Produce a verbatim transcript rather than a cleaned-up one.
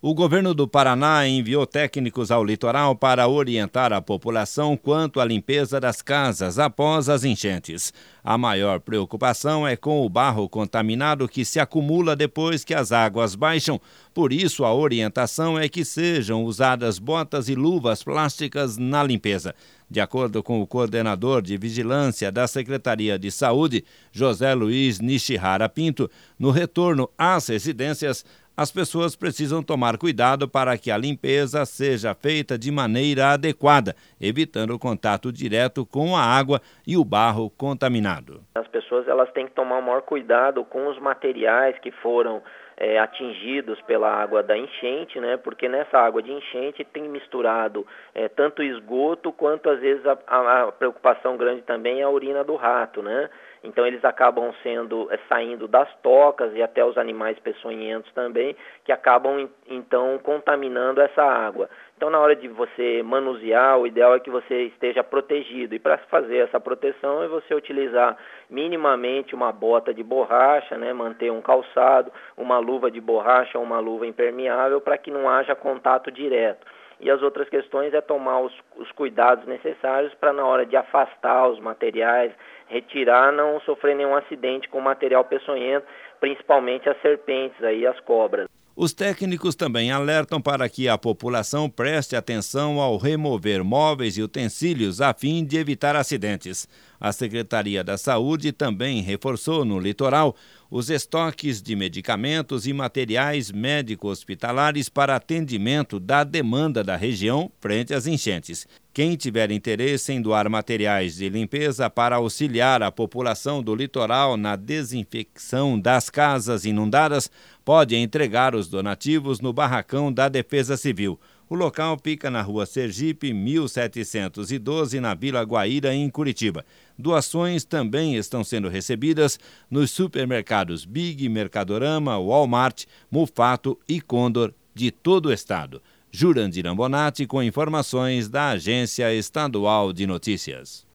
O governo do Paraná enviou técnicos ao litoral para orientar a população quanto à limpeza das casas após as enchentes. A maior preocupação é com o barro contaminado que se acumula depois que as águas baixam. Por isso, a orientação é que sejam usadas botas e luvas plásticas na limpeza. De acordo com o coordenador de vigilância da Secretaria de Saúde, José Luiz Nishihara Pinto, no retorno às residências, as pessoas precisam tomar cuidado para que a limpeza seja feita de maneira adequada, evitando o contato direto com a água e o barro contaminado. As pessoas elas têm que tomar o maior cuidado com os materiais que foram é, atingidos pela água da enchente, né? Porque nessa água de enchente tem misturado é, tanto esgoto quanto às vezes a, a, a preocupação grande também é a urina do rato, né? Então eles acabam sendo é, saindo das tocas e até os animais peçonhentos também, que acabam então contaminando essa água. Então na hora de você manusear, o ideal é que você esteja protegido. E para fazer essa proteção é você utilizar minimamente uma bota de borracha, né, manter um calçado, uma luva de borracha ou uma luva impermeável para que não haja contato direto. E as outras questões é tomar os, os cuidados necessários para na hora de afastar os materiais, retirar, não sofrer nenhum acidente com material peçonhento, principalmente as serpentes aí, as cobras. Os técnicos também alertam para que a população preste atenção ao remover móveis e utensílios a fim de evitar acidentes. A Secretaria da Saúde também reforçou no litoral os estoques de medicamentos e materiais médico-hospitalares para atendimento da demanda da região frente às enchentes. Quem tiver interesse em doar materiais de limpeza para auxiliar a população do litoral na desinfecção das casas inundadas, pode entregar os donativos no barracão da Defesa Civil. O local fica na Rua Sergipe, mil setecentos e doze, na Vila Guaíra, em Curitiba. Doações também estão sendo recebidas nos supermercados Big, Mercadorama, Walmart, Mufato e Condor de todo o estado. Jurandir Ambonati com informações da Agência Estadual de Notícias.